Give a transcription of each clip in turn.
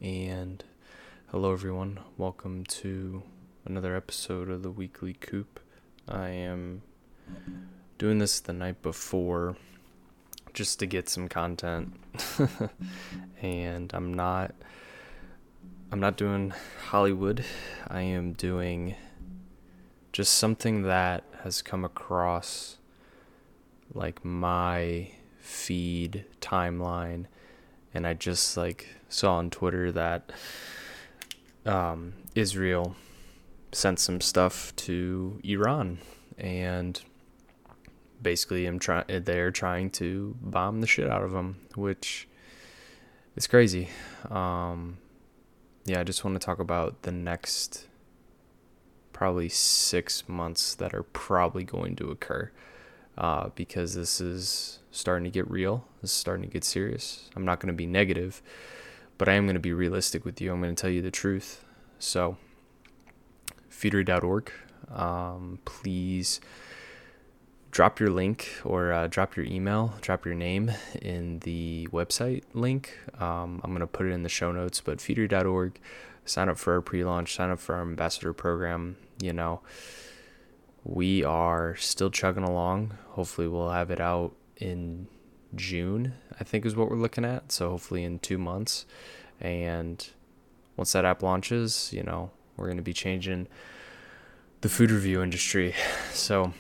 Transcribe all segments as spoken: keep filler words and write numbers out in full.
And hello, everyone. Welcome to another episode of the Weekly Coop. I am doing this the night before just to get some content, and I'm not. I'm not doing Hollywood. I am doing just something that has come across like my feed timeline, and I just like saw on Twitter that um, Israel sent some stuff to Iran, and basically I'm try- they're trying to bomb the shit out of them, which is crazy. Um, yeah, I just want to talk about the next probably six months that are probably going to occur. Uh, because this is starting to get real. This is starting to get serious. I'm not going to be negative, but I am going to be realistic with you. I'm going to tell you the truth. So, feedery dot org, um, please drop your link or uh, drop your email, drop your name in the website link. Um, I'm going to put it in the show notes, but feedery dot org, sign up for our pre-launch, sign up for our ambassador program, you know. We are still chugging along. Hopefully we'll have it out in June, I think is what we're looking at. So hopefully in two months. And once that app launches, you know, we're going to be changing the food review industry. So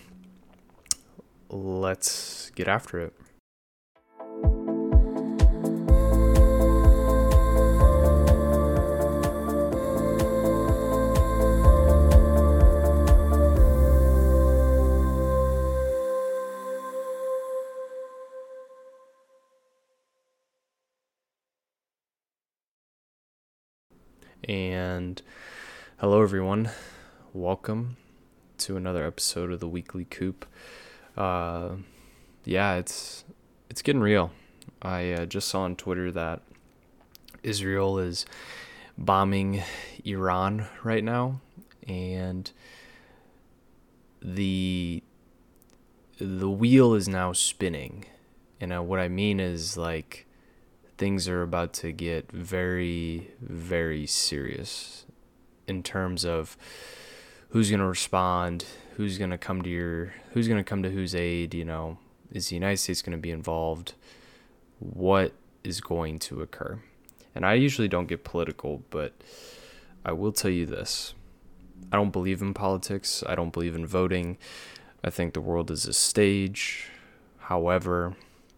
let's get after it. And hello, everyone. Welcome to another episode of the Weekly Coop. Uh, yeah, it's it's getting real. I uh, just saw on Twitter that Israel is bombing Iran right now, and the the wheel is now spinning. And uh, what I mean is like, things are about to get very, very serious in terms of who's going to respond, who's going to come to your, who's going to come to whose aid, you know, is the United States going to be involved? What is going to occur? And I usually don't get political, but I will tell you this. I don't believe in politics. I don't believe in voting. I think the world is a stage. However,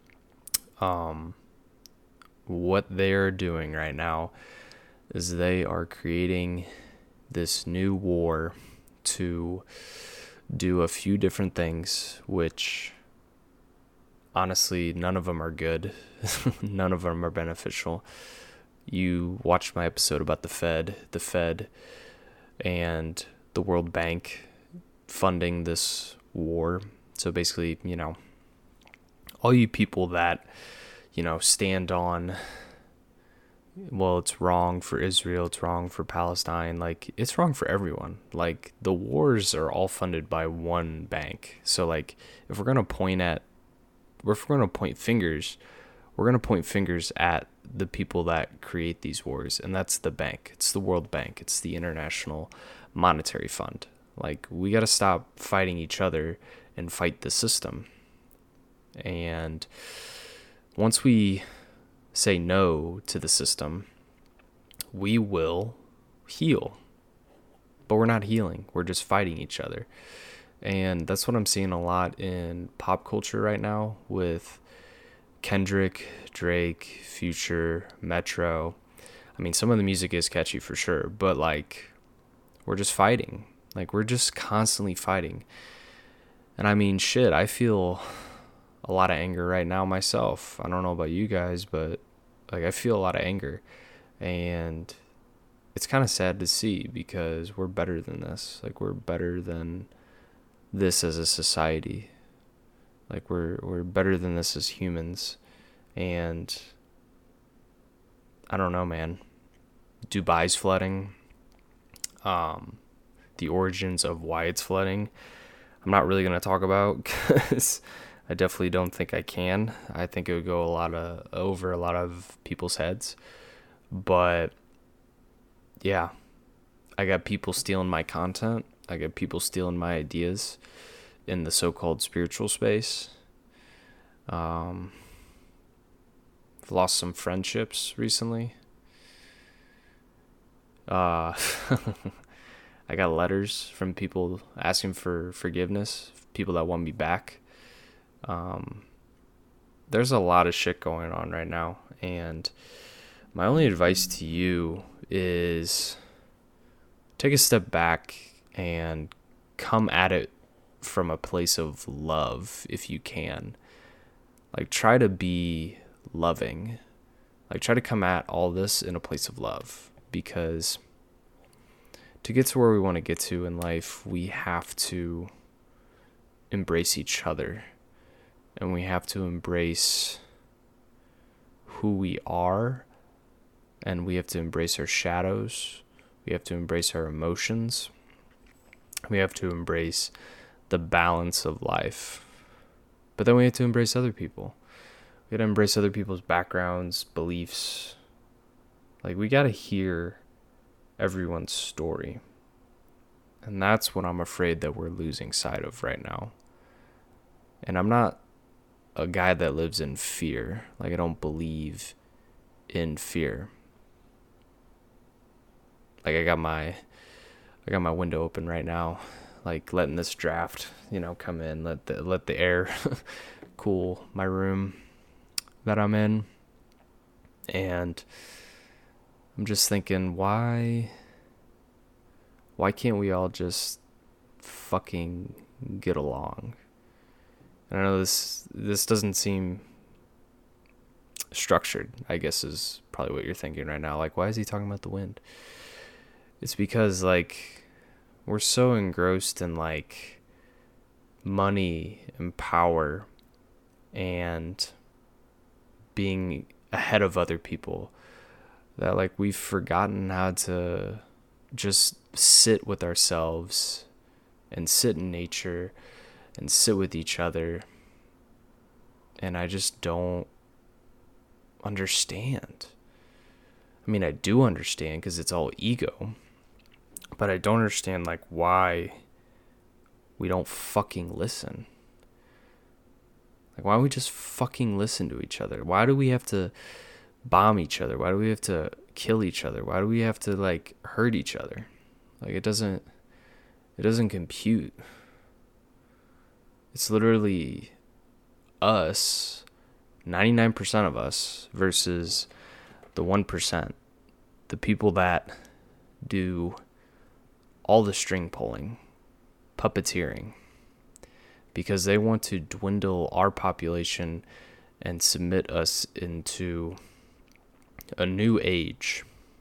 um, what they're doing right now is they are creating this new war to do a few different things, which honestly, none of them are good. None of them are beneficial. You watched my episode about the Fed, the Fed and the World Bank funding this war. So basically, you know, all you people that you know, stand on, well, it's wrong for Israel, it's wrong for Palestine, like, it's wrong for everyone. Like, the wars are all funded by one bank. So, like, if we're going to point at, if we're going to point fingers, we're going to point fingers at the people that create these wars, and that's the bank. It's the World Bank. It's the International Monetary Fund. Like, we got to stop fighting each other and fight the system. And once we say no to the system, we will heal. But we're not healing. We're just fighting each other. And that's what I'm seeing a lot in pop culture right now with Kendrick, Drake, Future, Metro. I mean, some of the music is catchy for sure, but like, we're just fighting. Like, we're just constantly fighting. And I mean, shit, I feel a lot of anger right now myself. I don't know about you guys, but like, I feel a lot of anger, and it's kind of sad to see because we're better than this. Like, we're better than this as a society. Like, we're we're better than this as humans. And I don't know, man. Dubai's flooding. Um, the origins of why it's flooding, I'm not really going to talk about because I definitely don't think I can. I think it would go a lot of over a lot of people's heads. But yeah, I got people stealing my content. I got people stealing my ideas in the so-called spiritual space. Um, I've lost some friendships recently. Uh, I got letters from people asking for forgiveness, people that want me back. Um, there's a lot of shit going on right now, and my only advice to you is take a step back and come at it from a place of love if you can. Like, try to be loving. Like, try to come at all this in a place of love, because to get to where we want to get to in life, we have to embrace each other, and we have to embrace who we are, and we have to embrace our shadows. We have to embrace our emotions. We have to embrace the balance of life. But then we have to embrace other people. We got to embrace other people's backgrounds, beliefs. Like, we got to hear everyone's story. And that's what I'm afraid that we're losing sight of right now. And I'm not a guy that lives in fear. Like, I don't believe in fear. Like, I got my I got my window open right now, like letting this draft, you know, come in, let the let the air cool my room that I'm in. And I'm just thinking, why why can't we all just fucking get along? And I know this this doesn't seem structured, I guess is probably what you're thinking right now. Like, why is he talking about the wind? It's because, like, we're so engrossed in, like, money and power and being ahead of other people that, like, we've forgotten how to just sit with ourselves and sit in nature and sit with each other. And I just don't understand. I mean, I do understand because it's all ego. But I don't understand, like, why we don't fucking listen. Like, why don't we just fucking listen to each other? Why do we have to bomb each other? Why do we have to kill each other? Why do we have to, like, hurt each other? Like, it doesn't, it doesn't compute. It's literally us, ninety-nine percent of us, versus the one percent. The people that do all the string pulling, puppeteering, because they want to dwindle our population and submit us into a new age.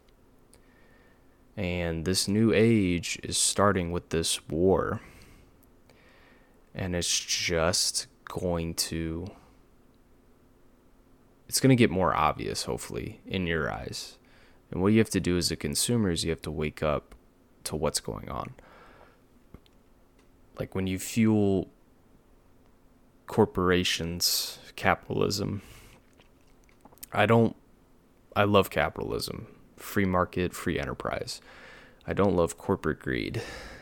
And this new age is starting with this war. And it's just going to, it's going to get more obvious, hopefully, in your eyes. And what you have to do as a consumer is you have to wake up to what's going on. Like, when you fuel corporations, capitalism, I don't, I love capitalism, free market, free enterprise. I don't love corporate greed.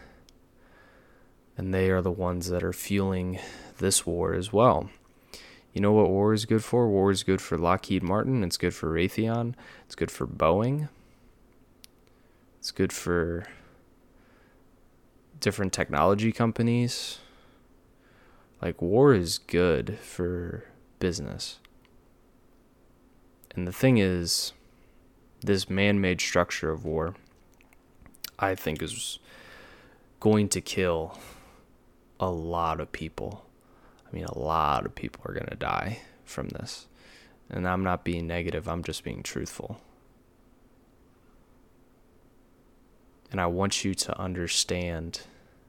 And they are the ones that are fueling this war as well. You know what war is good for? War is good for Lockheed Martin. It's good for Raytheon. It's good for Boeing. It's good for different technology companies. Like, war is good for business. And the thing is, this man-made structure of war, I think, is going to kill a lot of people. I mean, a lot of people are going to die from this. And I'm not being negative, I'm just being truthful. And I want you to understand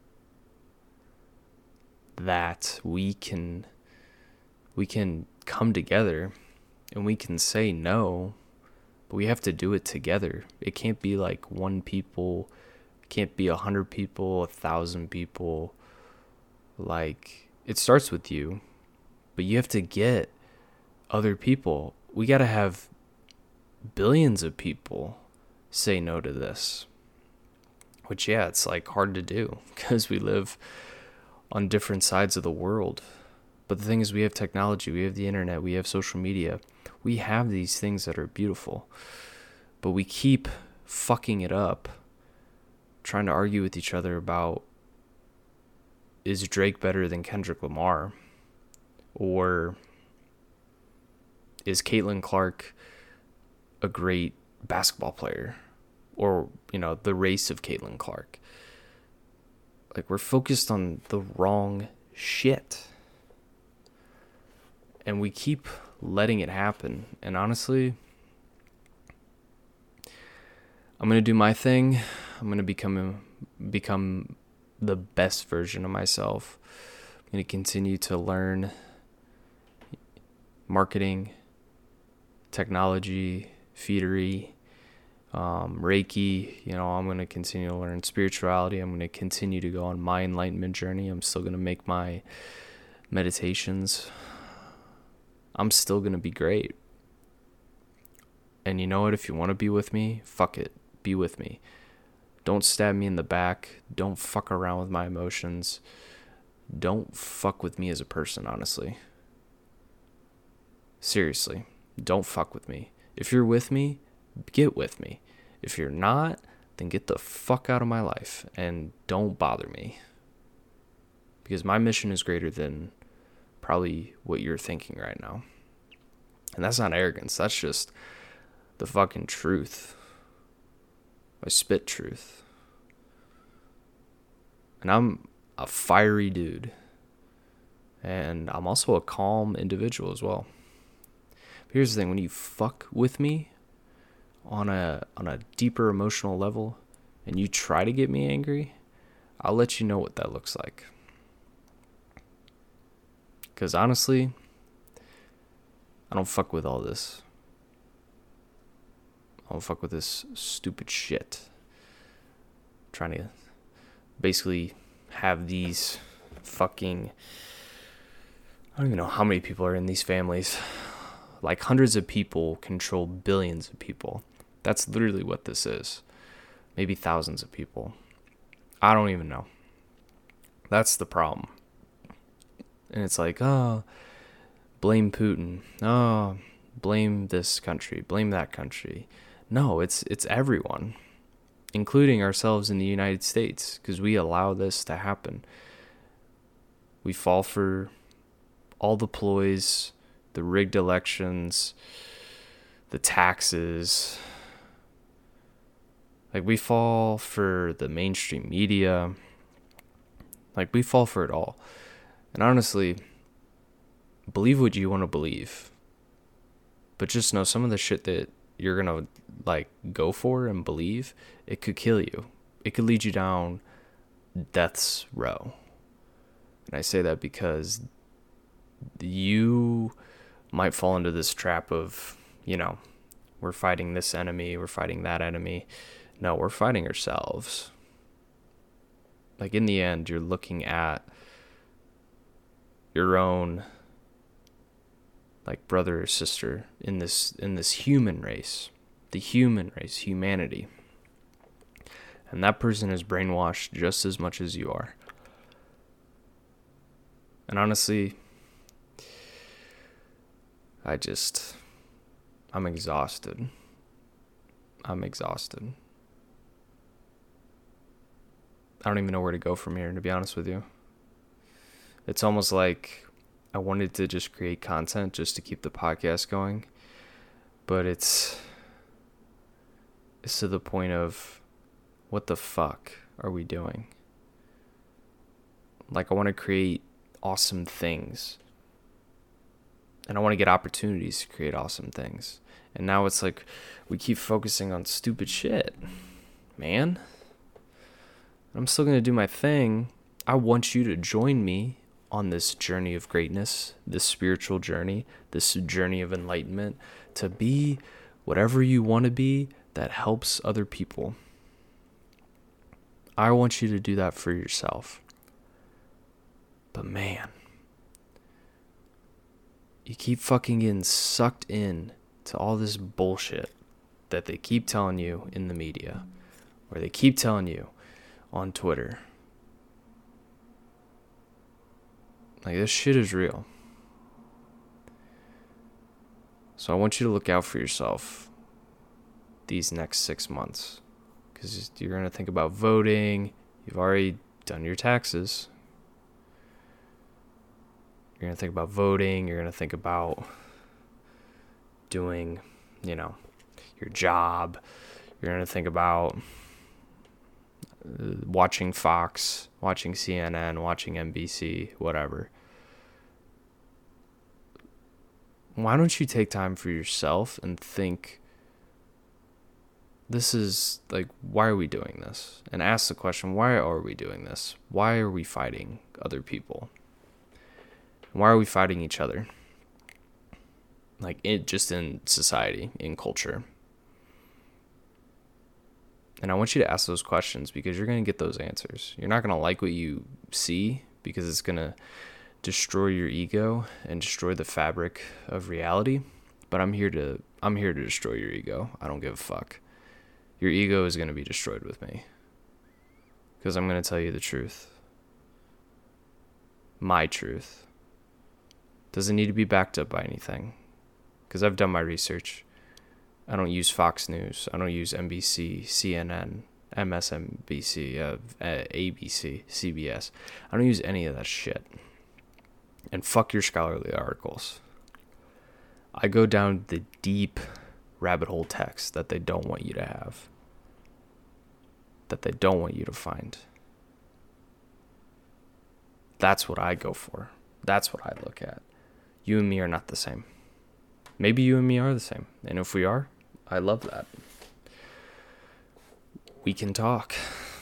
that we can we can come together and we can say no, but we have to do it together. It can't be like one people, it can't be a hundred people, a thousand people. Like, it starts with you, but you have to get other people. We got to have billions of people say no to this. Which, yeah, it's like hard to do because we live on different sides of the world. But the thing is, we have technology, we have the internet, we have social media. We have these things that are beautiful. But we keep fucking it up, trying to argue with each other about, is Drake better than Kendrick Lamar? Or is Caitlin Clark a great basketball player? Or, you know, the race of Caitlin Clark. Like, we're focused on the wrong shit. And we keep letting it happen. And honestly, I'm going to do my thing. I'm going to become become the best version of myself. I'm going to continue to learn marketing, technology, feedery, um, Reiki. You know, I'm going to continue to learn spirituality. I'm going to continue to go on my enlightenment journey. I'm still going to make my meditations. I'm still going to be great. And you know what? If you want to be with me, fuck it. Be with me. Don't stab me in the back. Don't fuck around with my emotions. Don't fuck with me as a person, honestly. Seriously, don't fuck with me. If you're with me, get with me. If you're not, then get the fuck out of my life and don't bother me. Because my mission is greater than probably what you're thinking right now. And that's not arrogance. That's just the fucking truth. I spit truth. And I'm a fiery dude. And I'm also a calm individual as well. But here's the thing, when you fuck with me on a on a deeper emotional level and you try to get me angry, I'll let you know what that looks like. Because honestly, I don't fuck with all this. I don't fuck with this stupid shit. Trying to basically have these fucking, I don't even know how many people are in these families. Like hundreds of people control billions of people. That's literally what this is. Maybe thousands of people. I don't even know. That's the problem. And it's like, oh, blame Putin. Oh, blame this country. Blame that country. No, it's it's everyone, including ourselves in the United States, because we allow this to happen. We fall for all the ploys, the rigged elections, the taxes. Like, we fall for the mainstream media. Like, we fall for it all. And honestly, believe what you want to believe. But just know some of the shit that you're going to, like, go for and believe, it could kill you. It could lead you down death's row. And I say that because you might fall into this trap of, you know, we're fighting this enemy, we're fighting that enemy. No, we're fighting ourselves. Like, in the end, you're looking at your own, like, brother or sister in this in this human race, the human race, humanity. And that person is brainwashed just as much as you are. And honestly, I just, I'm exhausted. I'm exhausted. I don't even know where to go from here, to be honest with you. It's almost like I wanted to just create content just to keep the podcast going. But it's, it's to the point of, what the fuck are we doing? Like, I want to create awesome things. And I want to get opportunities to create awesome things. And now it's like we keep focusing on stupid shit. Man. I'm still going to do my thing. I want you to join me on this journey of greatness, this spiritual journey, this journey of enlightenment, to be whatever you want to be that helps other people. I want you to do that for yourself. But man, you keep fucking getting sucked in to all this bullshit that they keep telling you in the media, or they keep telling you on Twitter. Like, this shit is real. So I want you to look out for yourself these next six months. Because you're going to think about voting. You've already done your taxes. You're going to think about voting. You're going to think about doing, you know, your job. You're going to think about uh, watching Fox, watching C N N, watching N B C, whatever. Why don't you take time for yourself and think, this is, like, why are we doing this? And ask the question, why are we doing this? Why are we fighting other people? Why are we fighting each other? Like, it just in society, in culture. And I want you to ask those questions, because you're going to get those answers. You're not going to like what you see, because it's going to destroy your ego and destroy the fabric of reality. But I'm here to I'm here to destroy your ego. I don't give a fuck. Your ego is going to be destroyed with me, because I'm going to tell you the truth. My truth. Doesn't need to be backed up by anything, because I've done my research. I don't use Fox News. I don't use N B C, C N N, M S N B C, uh, A B C, C B S. I don't use any of that shit. And fuck your scholarly articles. I go down the deep rabbit hole text that they don't want you to have. That they don't want you to find. That's what I go for. That's what I look at. You and me are not the same. Maybe you and me are the same. And if we are, I love that. We can talk.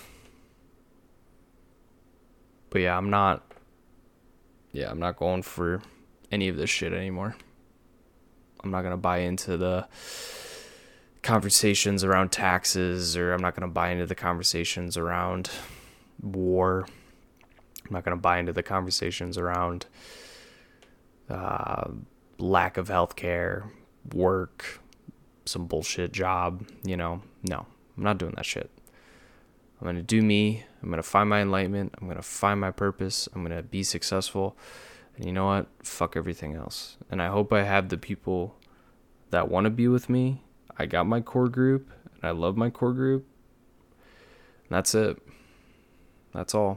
But yeah, I'm not... Yeah, I'm not going for any of this shit anymore. I'm not going to buy into the conversations around taxes, or I'm not going to buy into the conversations around war. I'm not going to buy into the conversations around uh, lack of healthcare, work, some bullshit job, you know. No, I'm not doing that shit. I'm going to do me. I'm going to find my enlightenment. I'm going to find my purpose. I'm going to be successful. And you know what? Fuck everything else. And I hope I have the people that want to be with me. I got my core group, and I love my core group. And that's it. That's all.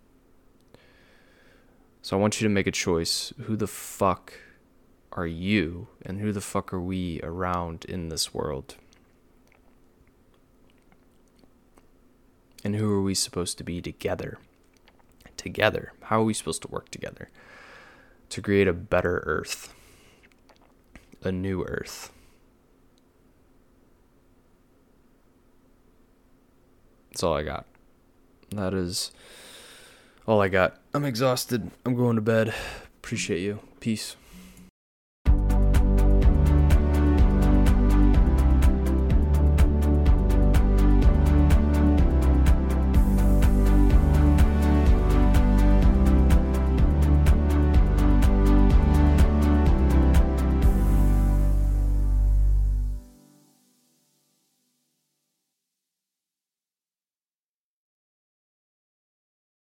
So I want you to make a choice. Who the fuck are you, and who the fuck are we around in this world? And who are we supposed to be together? Together. How are we supposed to work together to create a better earth? A new earth. That's all I got. That is all I got. I'm exhausted. I'm going to bed. Appreciate you. Peace.